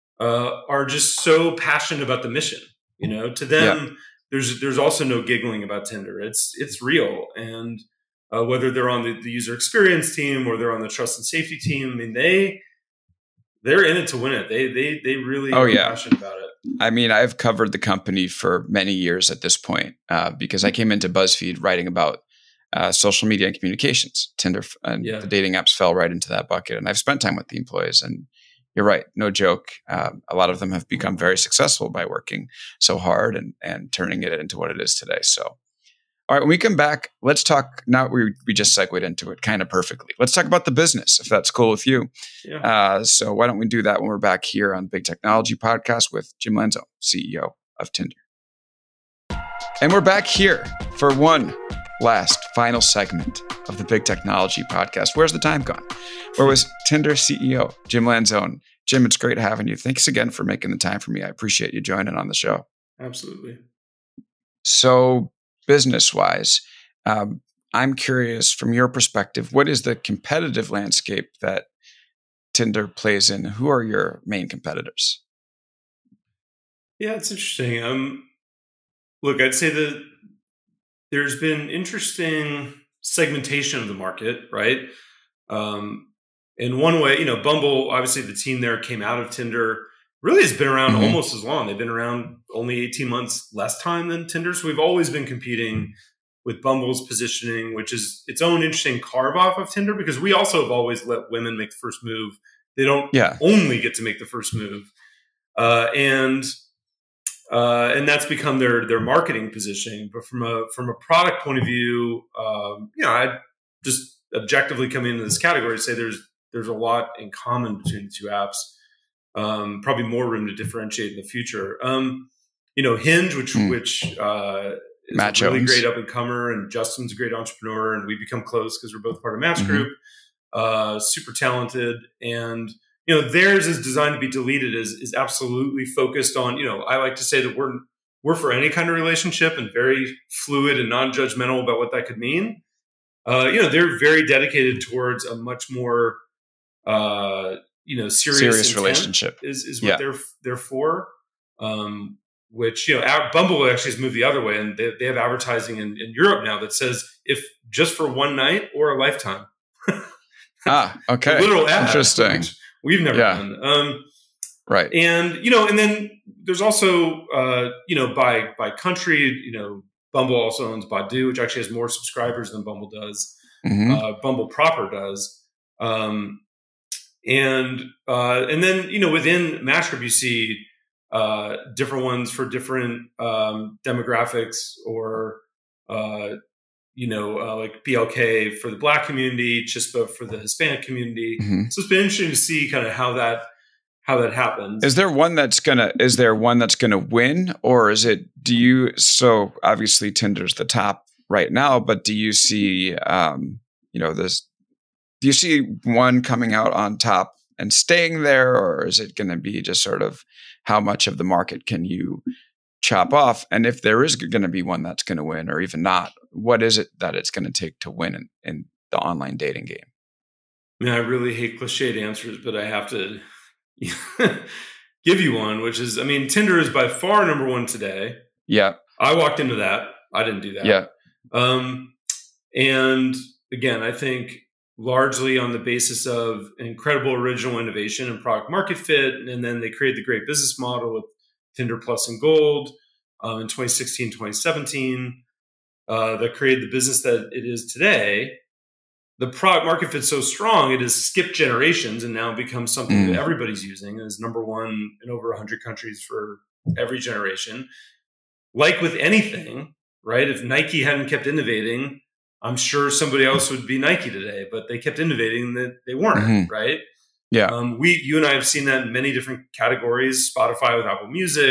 uh, are just so passionate about the mission. You know, to them. Yeah. There's there's also no giggling about Tinder. It's it's real, and uh, whether they're on the, the user experience team or they're on the trust and safety team, I mean they they're in it to win it. They they they really oh, are yeah. passionate about it. I mean, I've covered the company for many years at this point uh, because I came into BuzzFeed writing about uh, social media and communications. Tinder and yeah. the dating apps fell right into that bucket, and I've spent time with the employees and. You're right. No joke. Um, a lot of them have become very successful by working so hard and, and turning it into what it is today. So, all right, when we come back, let's talk. Now we we just segued into it kind of perfectly. Let's talk about the business, if that's cool with you. Yeah. Uh, so why don't we do that when we're back here on the Big Technology Podcast with Jim Lanzone, C E O of Tinder. And we're back here for one last final segment of the Big Technology Podcast. Where's the time gone? Where was Tinder C E O Jim Lanzone? Jim, it's great having you. Thanks again for making the time for me. I appreciate you joining on the show. Absolutely. So business-wise, um, I'm curious from your perspective, what is the competitive landscape that Tinder plays in? Who are your main competitors? Yeah, it's interesting. Um, look, I'd say that there's been interesting segmentation of the market, right? Um, in one way, you know, Bumble, obviously the team there came out of Tinder, really has been around mm-hmm. almost as long. They've been around only eighteen months less time than Tinder. So we've always been competing with Bumble's positioning, which is its own interesting carve off of Tinder, because we also have always let women make the first move. They don't yeah. only get to make the first move. Uh, and uh, and that's become their their marketing positioning. But from a from a product point of view, um, you know, I just objectively come into this category to say there's there's a lot in common between the two apps. Um, probably more room to differentiate in the future. Um, you know, Hinge, which mm. which uh, is Matt a really Jones. great up and comer, and Justin's a great entrepreneur, and we become close because we're both part of Match mm-hmm. Group. Uh, super talented, and you know, theirs is designed to be deleted. is is absolutely focused on. You know, I like to say that we're we're for any kind of relationship and very fluid and non-judgmental about what that could mean. Uh, you know, they're very dedicated towards a much more uh, you know serious, serious relationship is is what yeah. they're they're for. Um, which, you know, Bumble actually has moved the other way, and they, they have advertising in, in Europe now that says if just for one night or a lifetime. Ah, okay. Literal ad, interesting. We've never yeah. done. Um, right. And, you know, and then there's also, uh, you know, by by country, you know, Bumble also owns Badoo, which actually has more subscribers than Bumble does. Mm-hmm. Uh, Bumble proper does. Um, and uh, and then, you know, within Match Group, you see uh, different ones for different um, demographics, or uh you know, uh, like B L K for the Black community, Chispa for the Hispanic community. Mm-hmm. So it's been interesting to see kind of how that how that happens. Is there one that's gonna is there one that's gonna win, or is it? Do you? So obviously Tinder's the top right now, but do you see, um, you know, this? Do you see one coming out on top and staying there, or is it going to be just sort of how much of the market can you chop off? And if there is going to be one that's going to win, or even not, what is it that it's going to take to win in, in the online dating game? I mean, I really hate cliched answers, but I have to give you one, which is, I mean, Tinder is by far number one today. Yeah. I walked into that. I didn't do that. Yeah. Um, and again, I think largely on the basis of incredible original innovation and product market fit. And then they created the great business model with Tinder Plus and Gold um, in twenty sixteen, twenty seventeen, uh, that created the business that it is today. The product market fit so strong, it has skipped generations and now becomes something mm. that everybody's using, and is number one in over one hundred countries for every generation. Like with anything, right? If Nike hadn't kept innovating, I'm sure somebody else would be Nike today, but they kept innovating that they weren't, mm-hmm. right? Yeah. Um, we, you and I have seen that in many different categories: Spotify with Apple Music,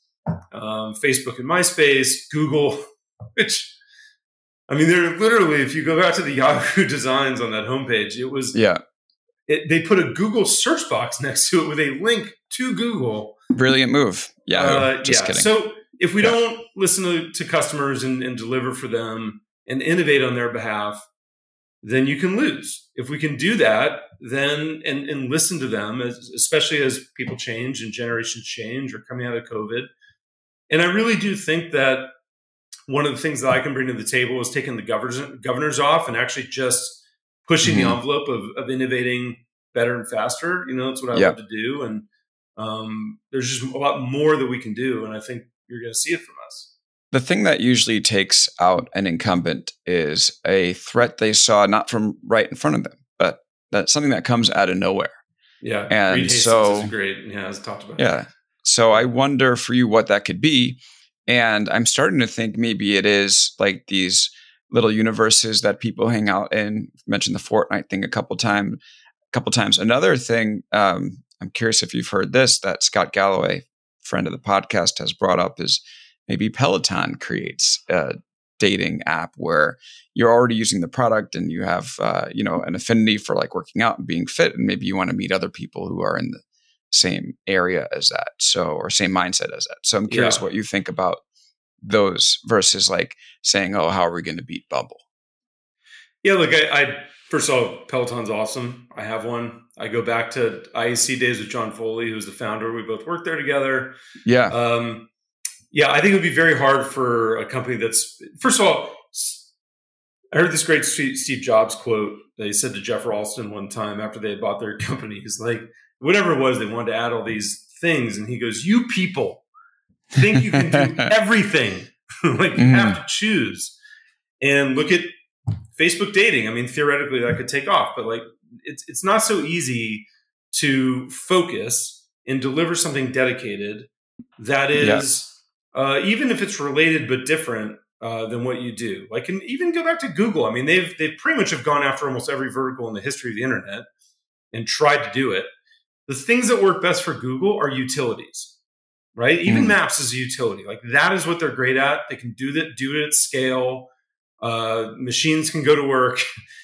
um, Facebook and MySpace, Google, which, I mean, they're literally, if you go back to the Yahoo designs on that homepage, it was, yeah, it, they put a Google search box next to it with a link to Google. Brilliant move. Yeah. Uh, just yeah. kidding. So if we yeah. don't listen to, to customers and, and deliver for them and innovate on their behalf, then you can lose. If we can do that, then and, and listen to them, as, especially as people change and generations change, or coming out of COVID. And I really do think that one of the things that I can bring to the table is taking the governors, governors off and actually just pushing mm-hmm. the envelope of, of innovating better and faster. You know, that's what I yep. love to do. And um, there's just a lot more that we can do. And I think you're going to see it from us. The thing that usually takes out an incumbent is a threat they saw not from right in front of them, but that's something that comes out of nowhere. Yeah. And Reed so is great. Yeah, as talked about. Yeah. So I wonder for you what that could be. And I'm starting to think maybe it is like these little universes that people hang out in. I've mentioned the Fortnite thing a couple times. A couple times. Another thing, um, I'm curious if you've heard this, that Scott Galloway, friend of the podcast, has brought up is maybe Peloton creates a dating app where you're already using the product and you have, uh, you know, an affinity for like working out and being fit, and maybe you want to meet other people who are in the same area as that, so or same mindset as that. So I'm curious yeah. what you think about those versus like saying, "Oh, how are we going to beat Bumble?" Yeah, look, I, I first of all, Peloton's awesome. I have one. I go back to I A C days with John Foley, who's the founder. We both worked there together. Yeah. Um, Yeah, I think it would be very hard for a company that's, first of all, I heard this great Steve Jobs quote that he said to Jeff Ralston one time after they had bought their company. He's like, whatever it was, they wanted to add all these things. And he goes, you people think you can do everything. Like you mm. have to choose. And look at Facebook dating. I mean, theoretically that could take off, but like it's it's not so easy to focus and deliver something dedicated that is, yeah. uh, even if it's related but different, Uh, than what you do. Like, and even go back to Google. I mean, they've they've pretty much have gone after almost every vertical in the history of the internet and tried to do it. The things that work best for Google are utilities, right? Even mm. Maps is a utility. Like that is what they're great at. They can do that, do it at scale. Uh, machines can go to work,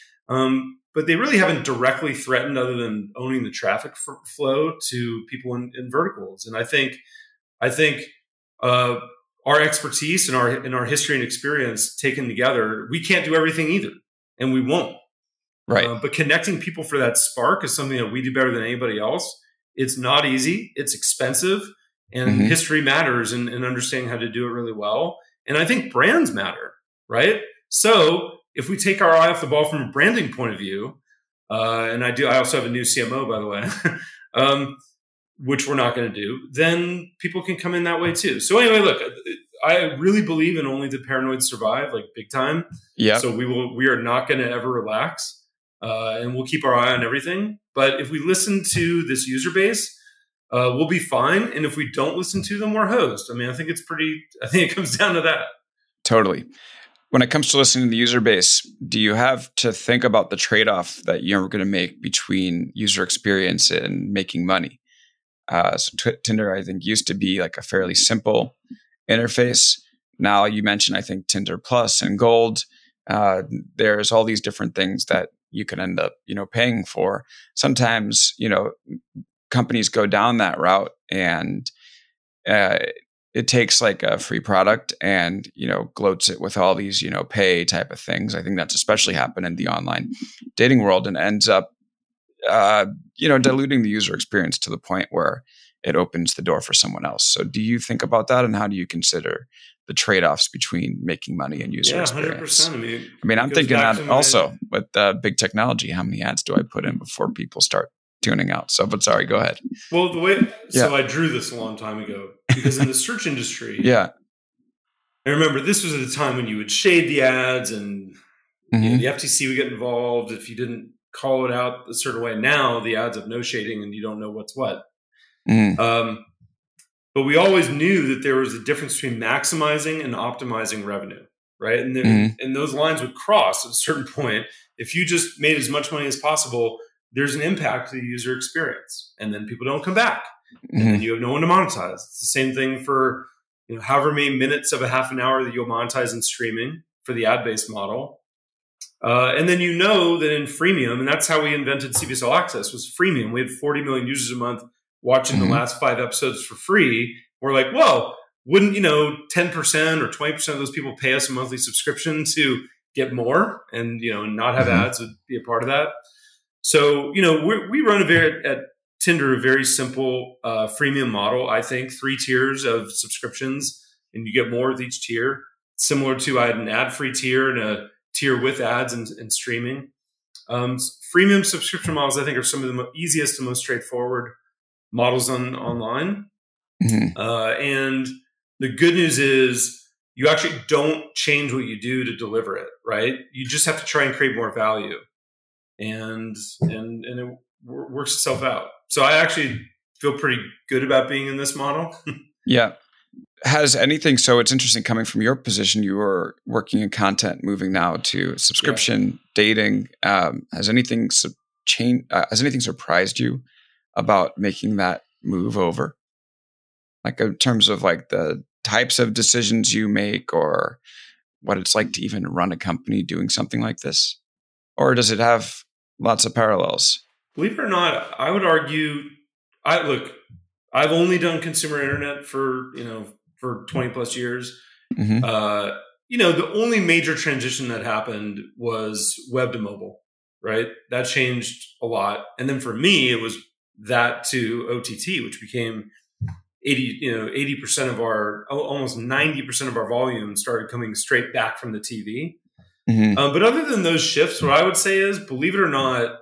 um, but they really haven't directly threatened, other than owning the traffic f- flow to people in, in verticals. And I think, I think. Uh, Our expertise and our in our history and experience taken together, we can't do everything either, and we won't. Right. Uh, but connecting people for that spark is something that we do better than anybody else. It's not easy. It's expensive, and mm-hmm. history matters, and, and understanding how to do it really well. And I think brands matter, right? So if we take our eye off the ball from a branding point of view, uh, and I do, I also have a new C M O, by the way. um, which we're not going to do, then people can come in that way too. So anyway, look, I really believe in only the paranoid survive, like big time. Yeah. So we will, we are not going to ever relax, uh, and we'll keep our eye on everything. But if we listen to this user base, uh, we'll be fine. And if we don't listen to them, we're hosed. I mean, I think it's pretty, I think it comes down to that. Totally. When it comes to listening to the user base, do you have to think about the trade-off that you're going to make between user experience and making money? Uh, so t- Tinder, I think, used to be like a fairly simple interface. Now you mentioned, I think, Tinder Plus and Gold. Uh, there's all these different things that you can end up, you know, paying for. Sometimes, you know, companies go down that route, and uh, it takes like a free product and, you know, gloats it with all these, you know, pay type of things. I think that's especially happened in the online dating world, and ends up Uh, you know, diluting the user experience to the point where it opens the door for someone else. So do you think about that, and how do you consider the trade-offs between making money and user yeah, experience? one hundred percent. I mean, I mean I'm thinking that also my... with uh, big technology, how many ads do I put in before people start tuning out? So, but sorry, go ahead. Well, the way, yeah. so I drew this a long time ago, because in the search industry, yeah, I remember this was at a time when you would shade the ads, and mm-hmm. you know, the F T C would get involved if you didn't call it out a certain way. Now the ads have no shading, and you don't know what's what. Mm. Um, but we always knew that there was a difference between maximizing and optimizing revenue, right? And, there, mm. and those lines would cross at a certain point. If you just made as much money as possible, there's an impact to the user experience, and then people don't come back, mm. and then you have no one to monetize. It's the same thing for, you know, however many minutes of a half an hour that you'll monetize in streaming for the ad-based model. Uh, and then, you know, that in freemium, and that's how we invented C B S All Access, was freemium. We had forty million users a month watching mm-hmm. the last five episodes for free. We're like, well, wouldn't, you know, ten percent or twenty percent of those people pay us a monthly subscription to get more, and, you know, not have mm-hmm. ads would be a part of that. So, you know, we're, we run a very, at Tinder, a very simple uh, freemium model. I think three tiers of subscriptions, and you get more with each tier. Similar to, I had an ad-free tier and a tier with ads and, and streaming. Um, freemium subscription models, I think, are some of the mo- easiest and most straightforward models on online. Mm-hmm. Uh, and the good news is you actually don't change what you do to deliver it, right? You just have to try and create more value, and and and it w- works itself out. So I actually feel pretty good about being in this model. Yeah. Has anything, so it's interesting coming from your position, you were working in content, moving now to subscription, yeah. dating. Um, has anything sub- changed, uh, has anything surprised you about making that move over? Like in terms of like the types of decisions you make, or what it's like to even run a company doing something like this? Or does it have lots of parallels? Believe it or not, I would argue, I look, I've only done consumer internet for, you know, for twenty plus years. Mm-hmm. Uh, you know, the only major transition that happened was web to mobile, right? That changed a lot. And then for me, it was that to O T T, which became eighty, you know, eighty percent of our, almost ninety percent of our volume started coming straight back from the T V. Mm-hmm. Um, but other than those shifts, what I would say is, believe it or not,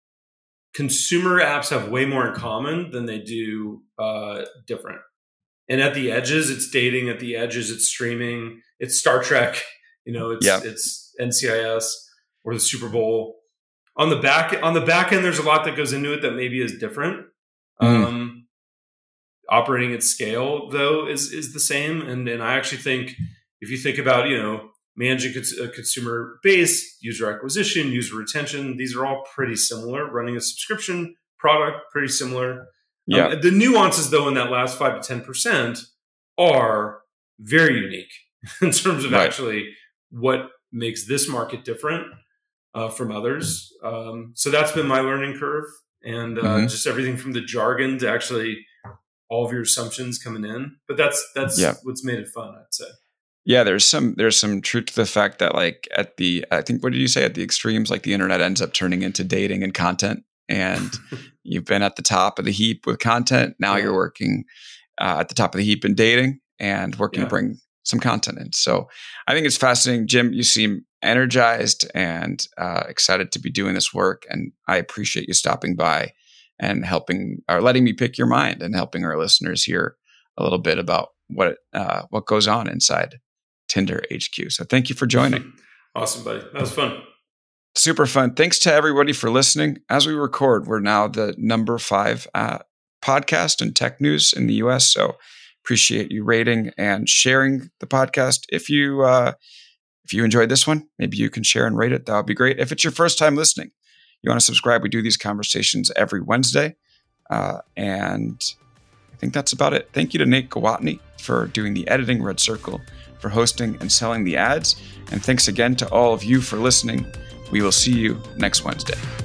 consumer apps have way more in common than they do uh, different. And at the edges, it's dating. At the edges, it's streaming. It's Star Trek. You know, it's yep. it's N C I S or the Super Bowl. On the back on the back end, there's a lot that goes into it that maybe is different. Mm. Um, operating at scale, though, is is the same. And and I actually think if you think about, you know, managing a consumer base, user acquisition, user retention, these are all pretty similar. Running a subscription product, pretty similar. Yeah. Um, the nuances, though, in that last five to ten percent are very unique in terms of right. actually what makes this market different uh, from others. Um, so that's been my learning curve, and uh, mm-hmm. just everything from the jargon to actually all of your assumptions coming in. But that's that's yeah. what's made it fun, I'd say. Yeah, there's some there's some truth to the fact that, like, at the I think what did you say at the extremes, like the internet ends up turning into dating and content, and you've been at the top of the heap with content. Now yeah. you're working uh, at the top of the heap in dating and working yeah. to bring some content in. So I think it's fascinating. Jim, you seem energized and uh, excited to be doing this work, and I appreciate you stopping by and helping or letting me pick your mind and helping our listeners hear a little bit about what uh, what goes on inside Tinder H Q. So thank you for joining. Awesome, buddy. That was fun. Super fun. Thanks to everybody for listening. As we record, we're now the number five uh, podcast in tech news in the U S. So appreciate you rating and sharing the podcast. If you uh, if you enjoyed this one, maybe you can share and rate it. That would be great. If it's your first time listening, you want to subscribe. We do these conversations every Wednesday. Uh, and I think that's about it. Thank you to Nate Gawatney for doing the editing, Red Circle for hosting and selling the ads. And thanks again to all of you for listening. We will see you next Wednesday.